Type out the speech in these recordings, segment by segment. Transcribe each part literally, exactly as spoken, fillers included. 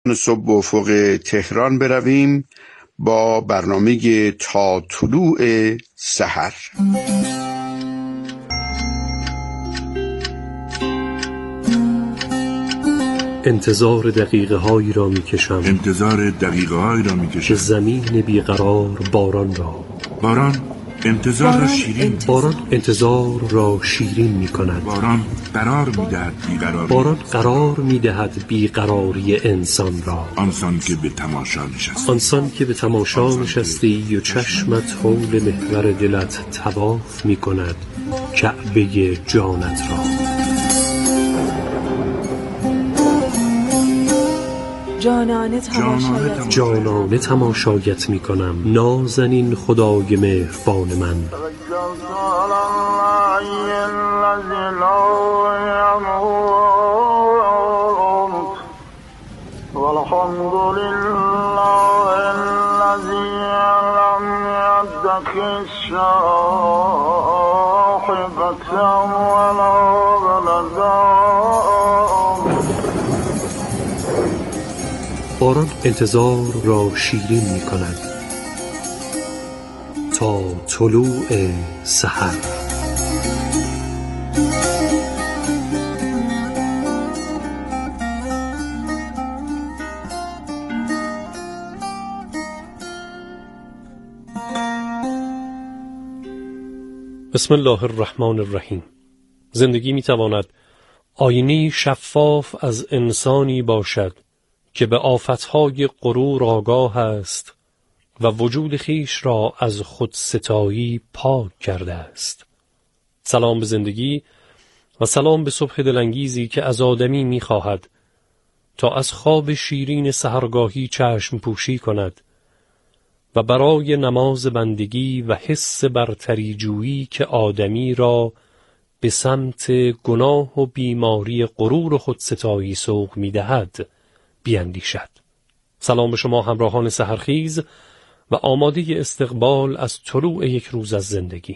صبح به افق تهران برویم با برنامه تا طلوع سحر. انتظار دقیقه هایی را می کشم انتظار دقیقه هایی را می کشم که زمین بیقرار باران را باران انتظار را شیرین باران انتظار را شیرین می کند. باران قرار می دهد بیقراری باران قرار می دهد بیقراری انسان را. آنسان که به تماشا نشستی آنسان که به تماشا نشستی و چشمت حول محور دلت طواف می کند کعبه جانت را. جانانه تماشایت, جانانه تماشایت می کنم نازنین خدای مهربان من. والحمد لله الذي لم يتخذ صاحبة ولا ولدا. باران انتظار را شیرین می کند تا طلوع سحر. بسم الله الرحمن الرحیم. زندگی می تواند آینه شفاف از انسانی باشد که به آفتهای غرور آگاه است و وجود خیش را از خودستایی پاک کرده است. سلام به زندگی و سلام به صبح دلانگیزی که از آدمی می خواهد تا از خواب شیرین سحرگاهی چشم پوشی کند و برای نماز بندگی و حس برتری جویی که آدمی را به سمت گناه و بیماری غرور و خودستایی سوق می دهد بیاندیشد. سلام به شما همراهان سحرخیز و آماده استقبال از طلوع یک روز از زندگی.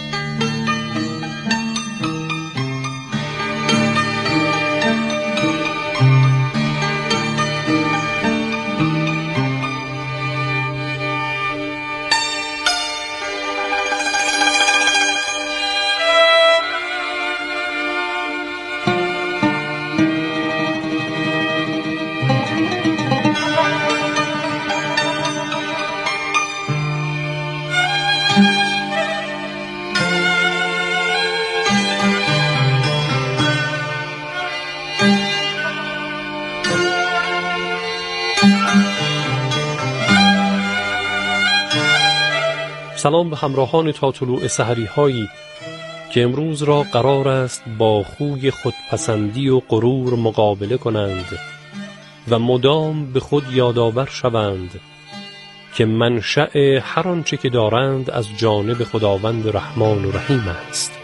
سلام به همراهان تا طلوع سحری هایی که امروز را قرار است با خوی خودپسندی و غرور مقابله کنند و مدام به خود یادآور شوند که منشأ هر آنچه که دارند از جانب خداوند رحمان و رحیم است.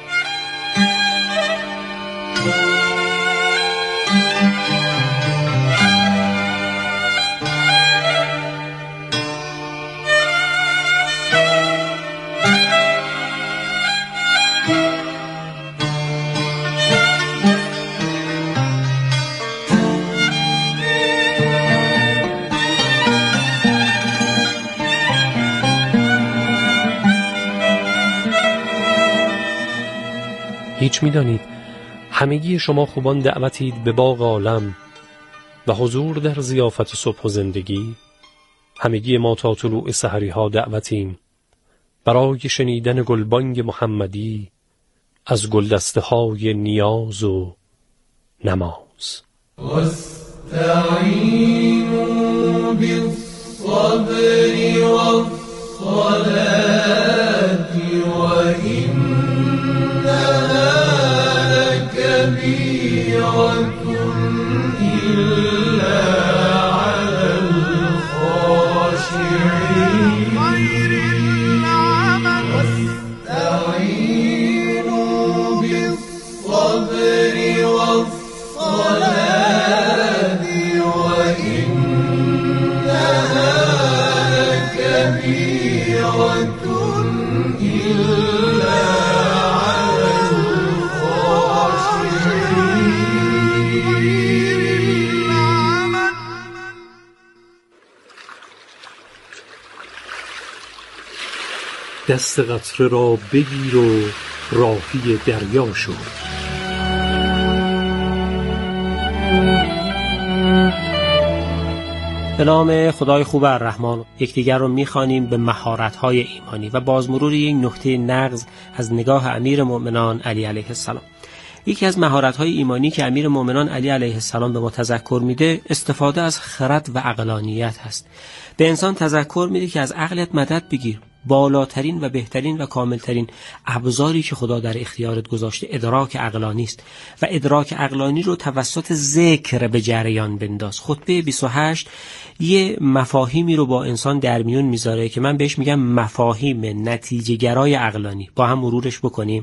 هیچ می‌دانید همگی شما خوبان دعوتید به باغ عالم و حضور در ضیافت صبح و زندگی. همگی ما تا طلوع سحری ها دعوتیم برای شنیدن گلبانگ محمدی از گلدسته های نیاز و نماز. واستعینوا بالصبر والصلاة وإنها لكبيرة إلا على الخاشعين. واستعينوا بالصبر والصلاة وإنها لكبيرة إلا على الخاشعين. دست قطره را بگیر و راهی دریا شو. به نام خدای خوب الرحمن. یکدیگر رو می‌خوانیم به مهارت‌های ایمانی و بازمرور یک نکته نغز از نگاه امیر مؤمنان علی علیه السلام. یکی از مهارت‌های ایمانی که امیر مؤمنان علی علیه السلام به ما تذکر میده استفاده از خرد و عقلانیت هست. به انسان تذکر میده که از عقلت مدد بگیر. بالاترین و بهترین و کاملترین ابزاری که خدا در اختیارت گذاشته ادراک عقلانی است و ادراک عقلانی رو توسط ذکر به جریان بنداز. خطبه بیست و هشت یه مفاهیمی رو با انسان در میون میذاره که من بهش میگم مفاهیم نتیجه گرای عقلانی. با هم مرورش بکنیم.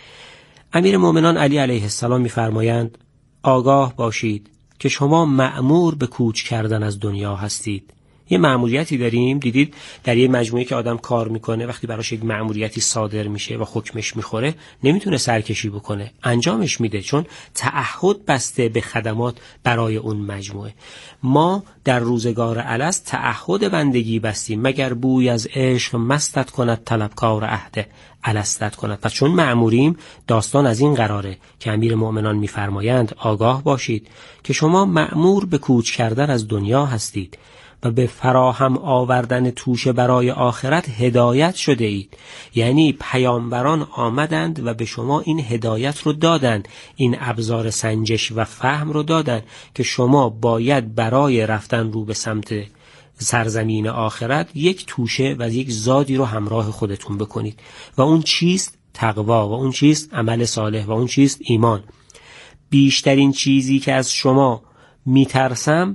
امیر مؤمنان علی علیه السلام میفرمایند آگاه باشید که شما مأمور به کوچ کردن از دنیا هستید. یه مأموریتی داریم. دیدید در یه مجموعه که آدم کار میکنه وقتی براش یک مأموریتی صادر میشه و حکمش میخوره نمیتونه سرکشی بکنه، انجامش میده، چون تعهد بسته به خدمات برای اون مجموعه. ما در روزگار الست تعهد بندگی بستیم مگر بوی از عشق مستت کند طلبکار عهد الستت کند. پس چون مأموریم داستان از این قراره که امیر مؤمنان میفرمایند آگاه باشید که شما مأمور به کوچ کردن از دنیا هستید و به فراهم آوردن توشه برای آخرت هدایت شده اید. یعنی پیامبران آمدند و به شما این هدایت رو دادند، این ابزار سنجش و فهم رو دادند که شما باید برای رفتن رو به سمت سرزمین آخرت یک توشه و یک زادی رو همراه خودتون بکنید و اون چیست؟ تقوا. و اون چیست؟ عمل صالح. و اون چیست؟ ایمان. بیشترین چیزی که از شما میترسم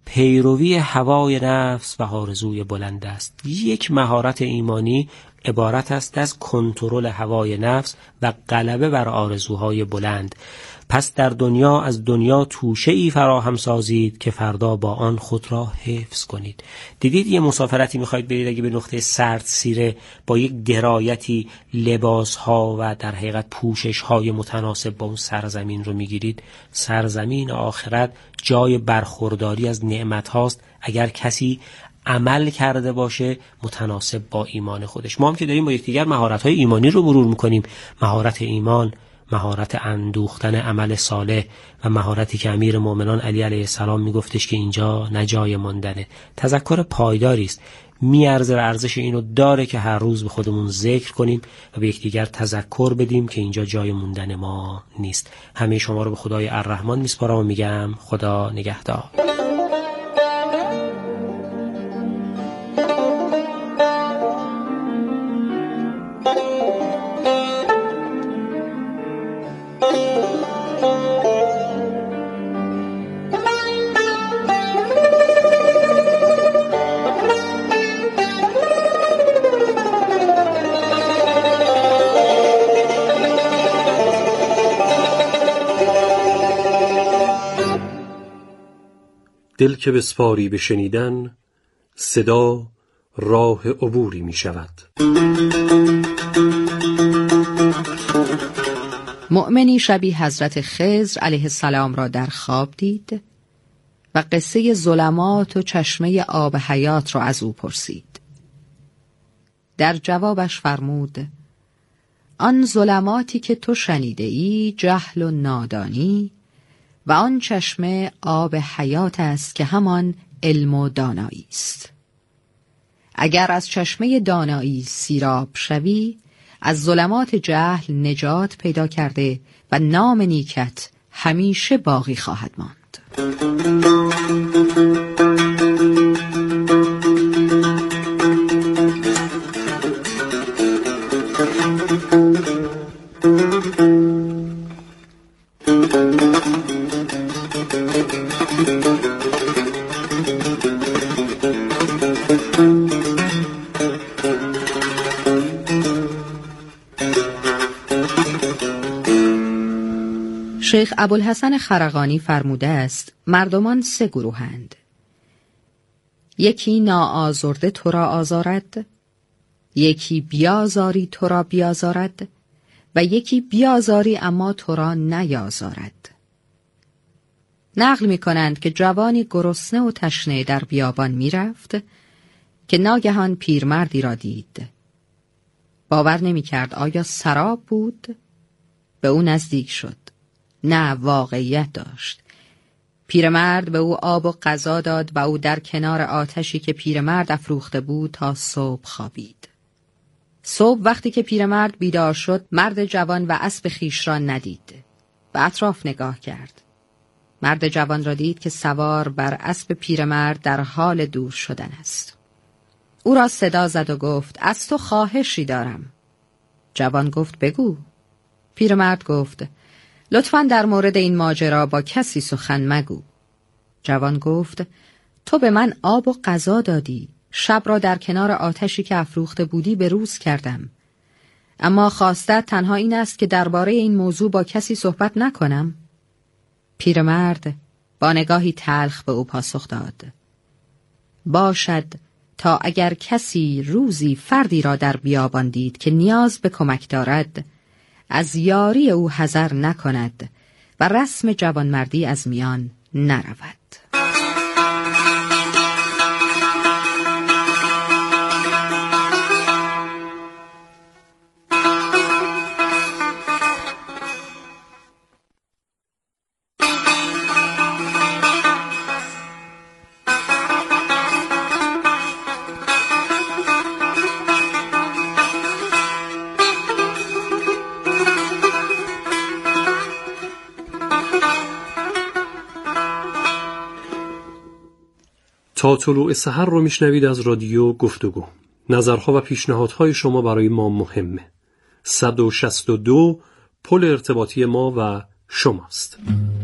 پیروی هوای نفس و آرزوی بلند است. یک مهارت ایمانی عبارت است از کنترل هوای نفس و غلبه بر آرزوهای بلند. پس در دنیا از دنیا توشه ای فراهم سازید که فردا با آن خود را حفظ کنید. دیدید یه مسافرتی میخواید برید، اگه به نقطه سرد سیره با یک درایتی لباس ها و در حقیقت پوشش های متناسب با اون سرزمین رو میگیرید. سرزمین آخرت جای برخورداری از نعمت هاست اگر کسی عمل کرده باشه متناسب با ایمان خودش. ما هم که داریم با یکدیگر مهارت های ایمانی رو مرور میکنیم، مهارت ایمان، مهارت اندوختن عمل صالح و مهارتی که امیر مؤمنان علی علیه السلام میگفتش که اینجا نه جای ماندنه. تذکر پایداری است، میارزه و ارزش اینو داره که هر روز به خودمون ذکر کنیم و به یکدیگر تذکر بدیم که اینجا جای موندن ما نیست. همه شما رو به خدای الرحمن میسپارم و میگم خدا نگهدار. دل که بسپاری به شنیدن صدا راه عبوری می شود. مؤمنی شبی حضرت خضر علیه السلام را در خواب دید و قصه ظلمات و چشمه آب حیات را از او پرسید. در جوابش فرمود آن ظلماتی که تو شنیده ای جهل و نادانی و آن چشمه آب حیات است که همان علم و دانایی است. اگر از چشمه دانایی سیراب شوی از ظلمات جهل نجات پیدا کرده و نام نیکت همیشه باقی خواهد ماند. شیخ ابوالحسن خرقانی فرموده است مردمان سه گروهند. یکی ناآزرده تو را آزارد، یکی بیازاری تو را بیازارد و یکی بیازاری اما تو را نیازارد. نقل می کنند که جوانی گرسنه و تشنه در بیابان می رفت که ناگهان پیرمردی را دید. باور نمی کرد آیا سراب بود؟ به او نزدیک شد. نه، واقعیت داشت. پیرمرد به او آب و غذا داد و او در کنار آتشی که پیرمرد افروخته بود تا صبح خوابید. صبح وقتی که پیرمرد بیدار شد، مرد جوان و اسب خویش را ندید. به اطراف نگاه کرد. مرد جوان را دید که سوار بر اسب پیرمرد در حال دور شدن است. او را صدا زد و گفت: از تو خواهشی دارم. جوان گفت: بگو. پیرمرد گفت: لطفاً در مورد این ماجرا با کسی سخن مگو. جوان گفت: تو به من آب و غذا دادی، شب را در کنار آتشی که افروخته بودی به روز کردم، اما خواستت تنها این است که درباره این موضوع با کسی صحبت نکنم؟ پیرمرد با نگاهی تلخ به او پاسخ داد: باشد، تا اگر کسی روزی فردی را در بیابان دید که نیاز به کمک دارد، از یاری او حذر نکند و رسم جوانمردی از میان نرود. تا طلوع سحر رو میشنوید از رادیو گفتگو. نظرها و پیشنهادهای شما برای ما مهمه. صد و شصت و دو پل ارتباطی ما و شماست.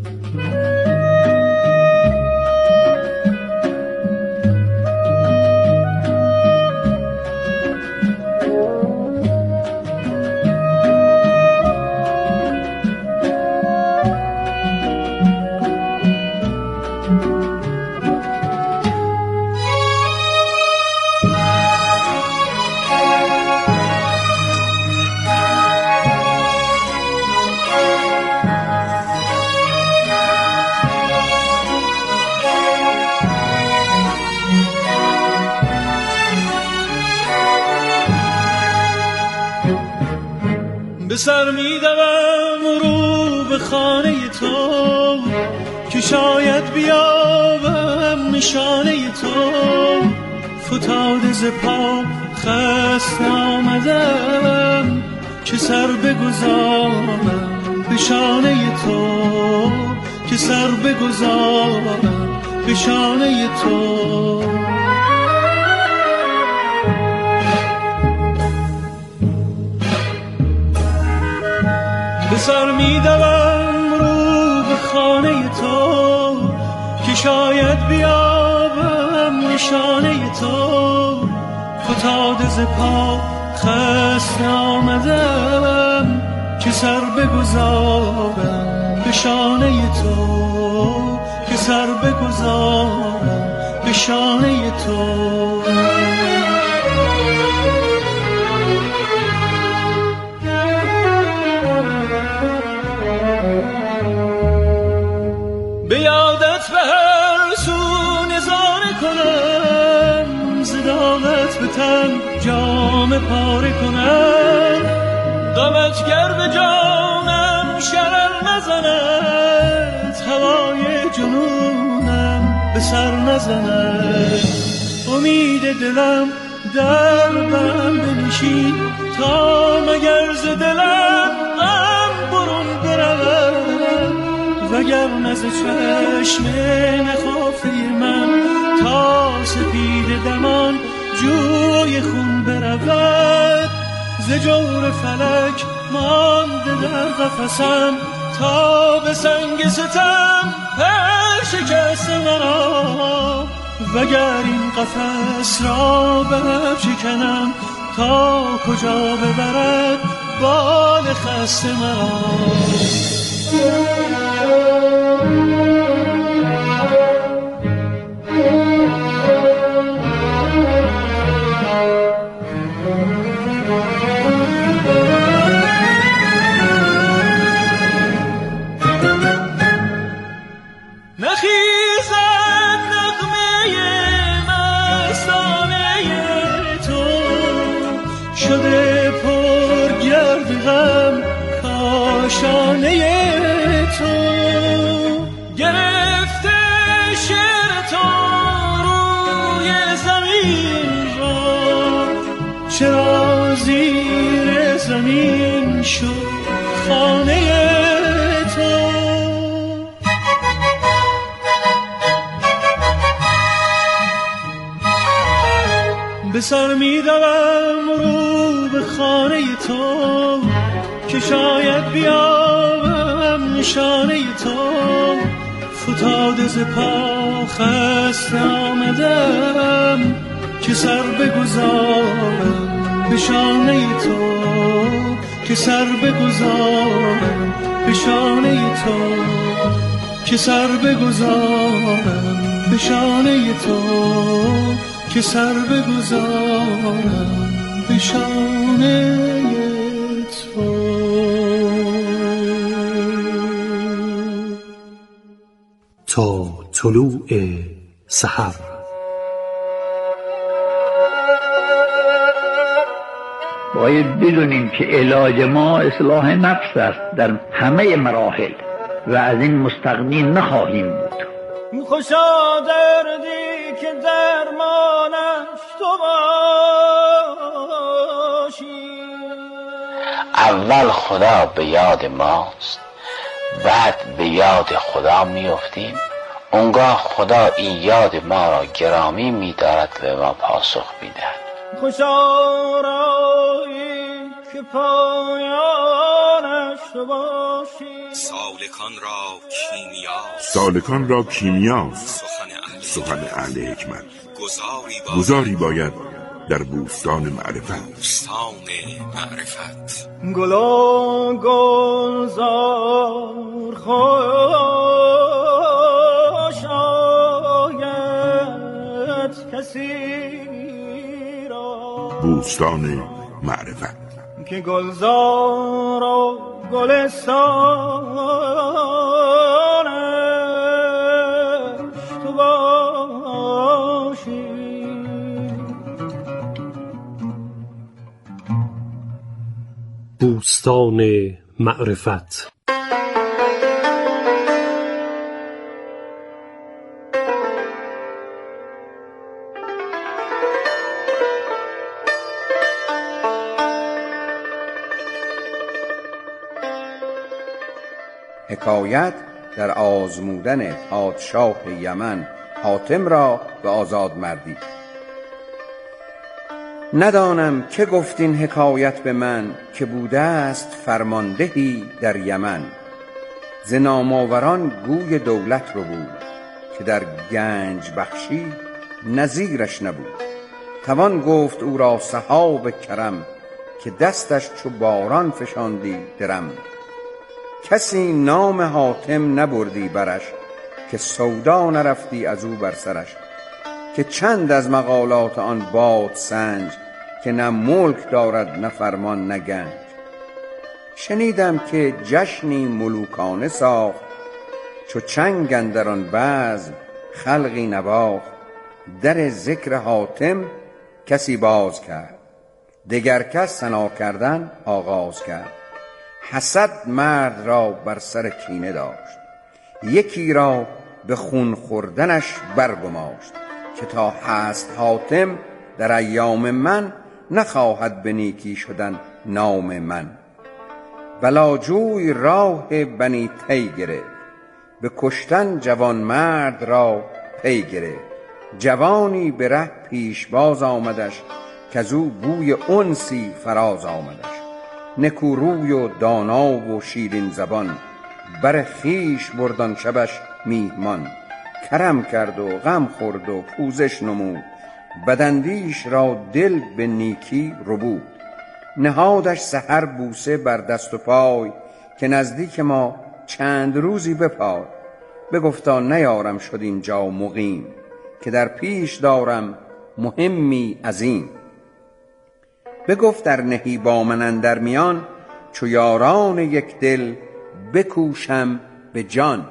به سر میدوم رو به خانه تو که شاید بیابم نشانه تو. فتاده ز پا خست آمدم که سر بگذارم به شانه تو، که سر بگذارم به شانه تو. به سر میدوم رو به خانه تو که شاید بیابم نشانه تو. فتاده ز پا خست آمدم که سر بگذارم به شانه تو، که سر بگذارم به شانه تو. به یادت به هر سو نظاره کنم، زدامت به تن جام پاره کنم. غمت گر به جانم شرر نزند، هوای جنونم به سر نزند. امید دلم در بم بنشین تا مگر ز دلم غم برون برود. وگر نز چشم نخافه من تا سپید دمان جوی خون برود. ز جور فلک مانده در قفسم تا به سنگ ستم پر شکست مرا. وگر این قفس را برشکنم تا کجا ببرد بال خسته مرا. شده پر من شد خانه تو. به سر می دوم رو به خانه تو که شاید بیابم نشانه تو. فتاده ز پا خسته آمدم که سر بگذارم به شانه تو، که سر بگذارم به شانه تو، که سر بگذارم به شانه تو، که سر بگذارم به شانه تو. تا طلوع سحر. باید بدونیم که علاج ما اصلاح نفس است در همه مراحل و از این مستغنی نخواهیم بود. خوشا دردی که درمانش تو باشی. اول خدا به یاد ماست، بعد به یاد خدا میافتیم. اونگاه خدا این یاد ما را گرامی می‌دارد و به ما پاسخ می‌دهد. خوشا رایی که پایانش تو باشی. سالکان را کیمیاست، سالکان را کیمیاست سخن سخن اهل حکمت. گذاری گذاری باید در بوستان معرفت. بوستان معرفت. گلا گلزار خوش آید کسی را. بوستان معرفت که گلزار و گلستانش تو باشی. بوستان معرفت. حکایت در آزمودن پادشاه یمن حاتم را به آزادمردی. ندانم که گفتین حکایت به من، که بوده است فرماندهی در یمن. ز نامآوران گوی دولت رو بود، که در گنج بخشی نظیرش نبود. توان گفت او را سحاب کرم، که دستش چو باران فشاندی درم. کسی نام حاتم نبردی برش، که سودا نرفتی از او بر سرش. که چند از مقالات آن باد سنج، که نه ملک دارد نه فرمان نه گنج. شنیدم که جشنی ملوکانه ساخت، چو چنگ اندر آن بزم خلقی نواخت. در ذکر حاتم کسی باز کرد، دگر کس ثنا کردن آغاز کرد. حسد مرد را بر سر کینه داشت، یکی را به خون خوردنش برگماشت. که تا هست حاتم در ایام من، نخواهد به نیکی شدن نام من. بلاجوی راه بنی طی گرفت، به کشتن جوان مرد را پی گرفت. جوانی به ره پیش باز آمدش، کز او بوی انسی فراز آمدش. نکو روی و دانا و شیرین زبان، بر خویش برد آن شبش میهمان. کرم کرد و غم خورد و پوزش نمود، بداندیش را دل به نیکی ربود. نهادش سحر بوسه بر دست و پای، که نزدیک ما چند روزی بپای. بگفتا نیارم شد اینجا مقیم، که در پیش دارم مهمی عظیم. بگفت در نهی با من اندر میان، چو یاران یک دل بکوشم به جان.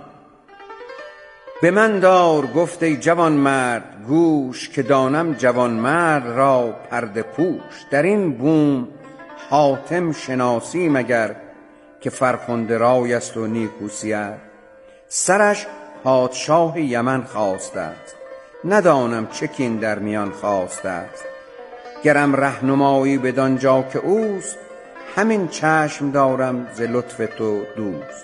به من دار گفت ای جوان مرد گوش، که دانم جوان مرد را پرده پوش. در این بوم حاتم شناسی مگر، که فرخنده رای است و نیکوسیت. سرش پادشاه یمن خواسته است، ندانم چه کین در میان خواسته است. گرم رهنمایی بدان جا که اوست، همین چشم دارم ز لطف تو دوست.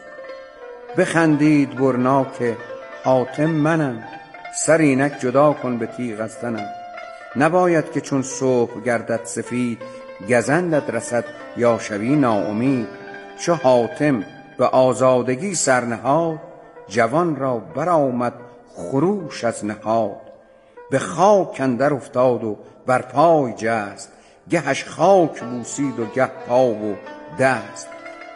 بخندید برنا که حاتم منم، سر اینک جدا کن به تیغ از تنم. نباید که چون صبح گردد سفید، گزندت رسد یا شوی ناامید. چو حاتم به آزادگی سرنهاد، جوان را برآمد خروش از نهاد. به خاک اندر افتاد و بر پای جست، گهش خاک بوسید و گه پا و دست.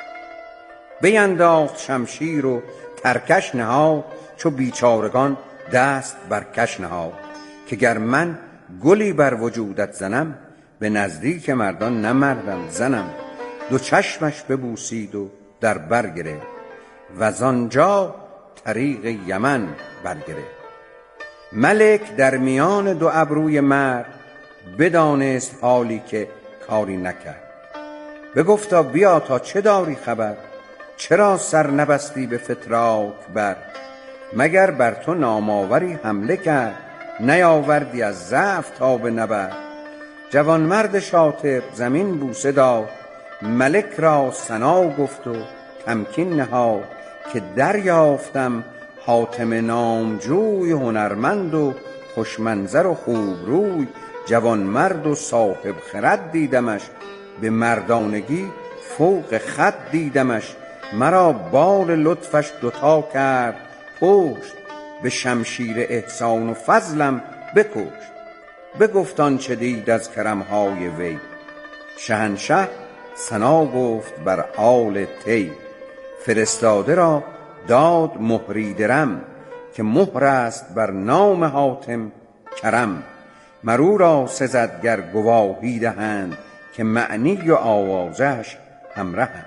بینداخت شمشیر و ترکش نهاد، چو بیچارگان دست بر کش نهاد. که گر من گلی بر وجودت زنم، به نزدیک مردان نمردم زنم. دو چشمش ببوسید و در بر گرفت، وز آنجا طریق یمن برگرفت. ملک در میان دو ابروی مرد، بدانست حالی که کاری نکرد. بگفتا بیا تا چه داری خبر، چرا سر نبستی به فتراک بر. مگر بر تو نامآوری حمله کرد، نیاوردی از ضعف تا به نبرد. جوانمرد شاطر زمین بوسه داد، ملک را ثنا گفت و تمکین نهاد. که دریافتم حاتم نامجوی، هنرمند و خوشمنظر و خوبروی. جوانمرد و صاحب خرد دیدمش، به مردانگی فوق خود دیدمش. مرا بال لطفش دوتا کرد پشت، به شمشیر احسان و فضلم بکشت. بگفت آنچه دید از کرمهای وی، شهنشه ثنا گفت بر آل طی. فرستاده را داد مهری درم، که مهر است بر نام حاتم کرم. مرو را سزد گر گواهی دهند، که معنی و آوازش همرهند.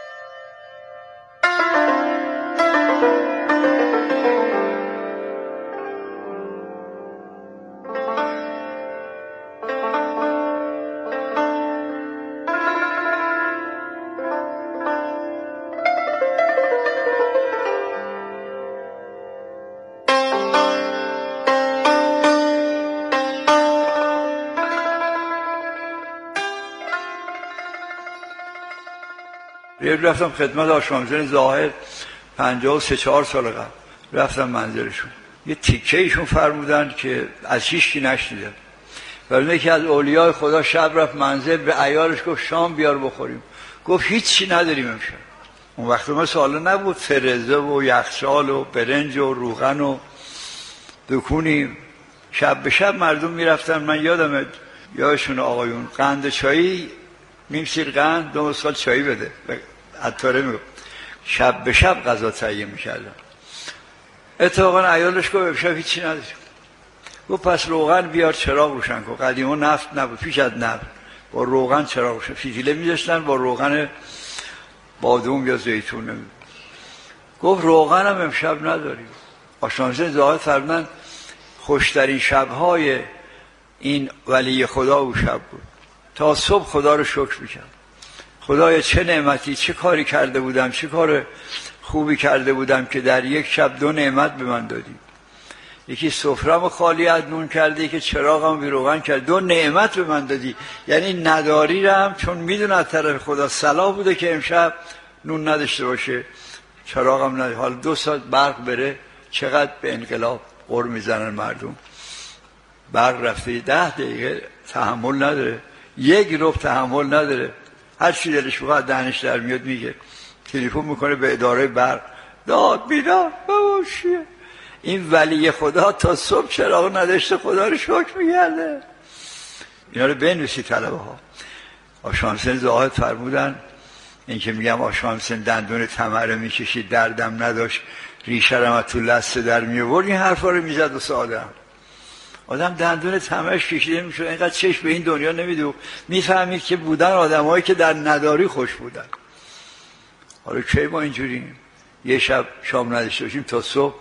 رفتم خدمت آشامزن ظاهر پنجاه و سه چهار سال قبل، رفتم منزلشون. یه تیکه ایشون فرمودن که از هیچکی نشنیدم. ولی یکی از اولیای خدا شب رفت منزل، به عیالش گفت شام بیار بخوریم. گفت هیچی نداریم امشب. اون وقت مثل حالا نبود، فرزه و یخچال و برنج و روغن و دکونی. شب به شب مردم میرفتن. من یادم یادشون آقایون قند چایی میمسیر قند دو سال چایی بده، عطاره میگفت شب به شب غذا تهیه میکردن. اتفاقا عیالش گفت امشب هیچی نداریم. گفت پس روغن بیار چراغ روشن کن. قدیما نفت نبود، پیش از نفت با روغن چراغ روشن، فتیله میذاشتن با روغن بادوم یا زیتون نمید. گفت روغن هم امشب نداریم. آشامزن ظاهر فرمودن خوشترین شبهای این ولی خدا او شب بود. تا صبح خدا رو شکر میکرد. خدایا چه نعمتی، چه کاری کرده بودم، چه کار خوبی کرده بودم که در یک شب دو نعمت به من دادی. یکی سفره‌مو خالی از نون کردی، که چراغم بی روغن کرد. دو نعمت به من دادی. یعنی نداری رم، چون میدونه از طرف خدا صلاح بوده که امشب نون نداشته باشه، چراغم نداره. حالا دو ساعت برق بره چقدر به انقلاب غر میزنن مردم. برق رفته ده دقیقه تحمل نداره، یک ربع تحمل نداره. هر چی دلش بخواد دهنش در میاد میگه. تلفن میکنه به اداره برق، داد بیدار باباشیه. این ولی خدا تا صبح چراغ نداشته خدا رو شکر میگرده. اینا رو بنویسی طلبه ها. آشامزن ظاهر فرمودن، این که میگم آشامزن دندون تمره میکشید دردم نداشت، ریشه رو تو لسته در میورد. این حرفا رو میزد و سادم. آدم دندون تمرش کشیده میشد، اینقدر چشم به این دنیا نمیدو، میفهمید که بودن آدمایی که در نداری خوش بودن. حالا چه ما اینجوریم؟ یه شب شام نداشته باشیم تا صبح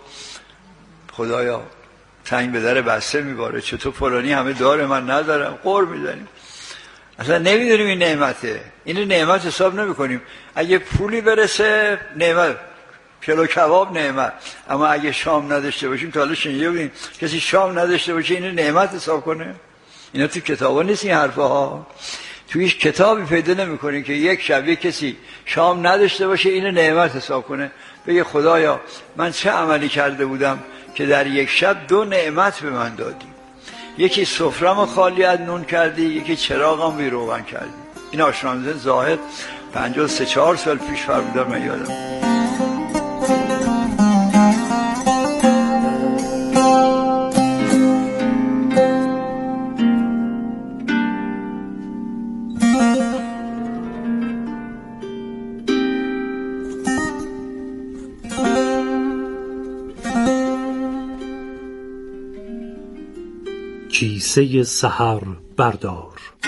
خدایا تنگ به در بسته میباره، چطور فلانی همه داره من ندارم، قر میزنیم. اصلا نمیدونیم این نعمته. اینو نعمت حساب نمیکنیم. اگه پولی برسه نعمت، کلو کباب نعمت. اما اگه شام نداشته باشیم، تا حالا شنیده بودیم کسی شام نداشته باشه اینو نعمت حساب کنه؟ اینا تو کتابا نیست این حرفا ها. تو هیچ کتابی پیدا نمی‌کنی که یک شب یک کسی شام نداشته باشه اینو نعمت حساب کنه، بگه خدایا من چه عملی کرده بودم که در یک شب دو نعمت به من دادی، یکی سفره‌مو خالی از نون کردی، یکی چراغم بی روغن کردی. این آشنامزه زاهد پنجاه و سه چهار سال پیش فرمودن، من یادم. کیسه سحر بردار.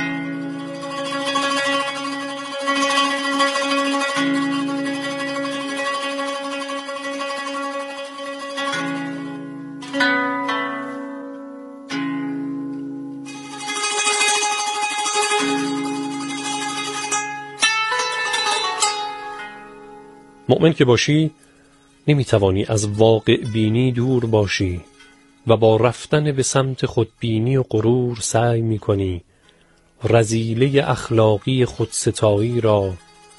مؤمن که باشی نمیتوانی از واقع بینی دور باشی و با رفتن به سمت خودبینی و غرور سعی میکنی رذیله اخلاقی خودستایی را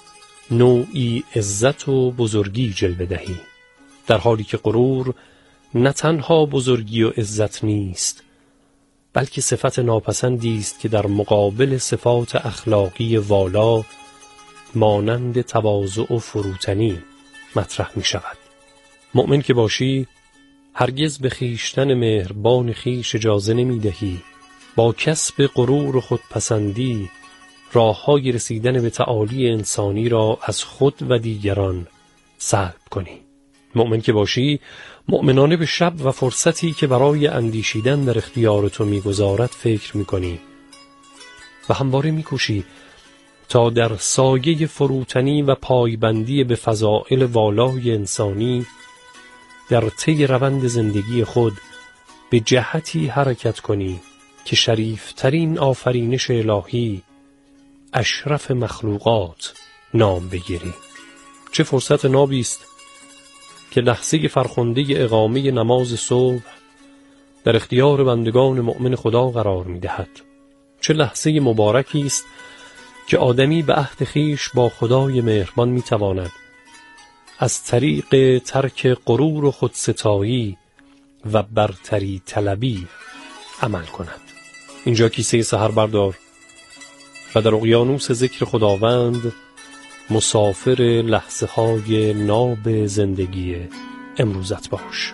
نوعی عزت و بزرگی جلوه دهی، در حالی که غرور نه تنها بزرگی و عزت نیست بلکه صفت ناپسندی است که در مقابل صفات اخلاقی والا مانند تواضع و فروتنی مطرح می شود. مؤمن که باشی هرگز به خیشتن مهربان خیش اجازه نمی دهی با کسب غرور و خودپسندی راه‌های رسیدن به تعالی انسانی را از خود و دیگران سلب کنی. مؤمن که باشی مؤمنانه به شب و فرصتی که برای اندیشیدن در اختیار تو می‌گذارد فکر می‌کنی و همواره می‌کوشی تا در سایه فروتنی و پایبندی به فضائل والای انسانی در طی روند زندگی خود به جهتی حرکت کنی که شریفترین آفرینش الهی، اشرف مخلوقات، نام بگیری. چه فرصت نابی است که لحظه فرخنده اقامه نماز صبح در اختیار بندگان مؤمن خدا قرار می‌دهد. چه لحظه مبارکی است که آدمی به عهد خویش با خدای مهربان می‌تواند از طریق ترک غرور و خودستایی و برتری طلبی عمل کند. اینجا کیسه سحر بردار و در اقیانوس ذکر خداوند مسافر لحظه های ناب زندگی امروزت باش.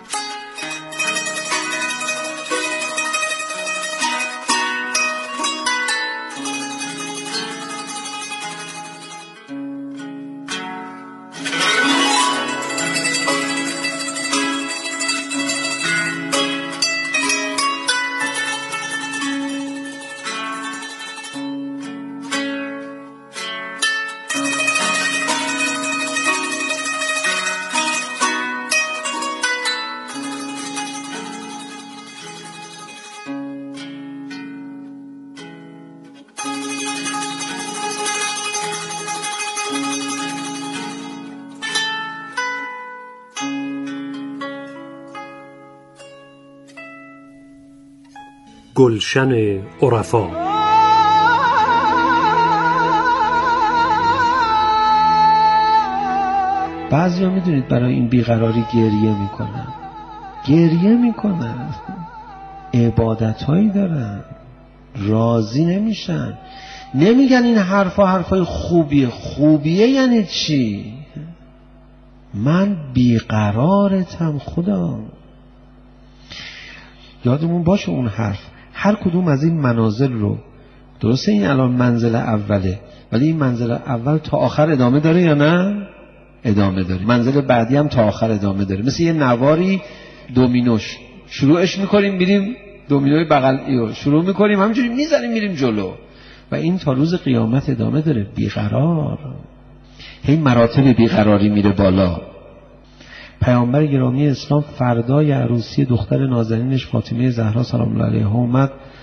گلشن عرفا. بعضیا میدونید برای این بیقراری گریه میکنن گریه میکنن عبادت هایی دارن، راضی نمیشن، نمیگن این حرفا حرفای خوبیه. خوبیه یعنی چی؟ من بیقرارتم خدا. یادمون باشه اون حرف، هر کدوم از این منازل رو، درسته این الان منزل اوله ولی این منزل اول تا آخر ادامه داره یا نه؟ ادامه داره. منزل بعدی هم تا آخر ادامه داره. مثل یه نواری دومینوش، شروعش میکنیم میریم دومینوی بغل شروع میکنیم همینجوری میزنیم میریم جلو و این تا روز قیامت ادامه داره. بیقرار، هی مراتب بیقراری میره بالا. پیامبر گرامی اسلام فردای عروسی دختر نازنینش فاطمه زهرا سلام الله علیها اومد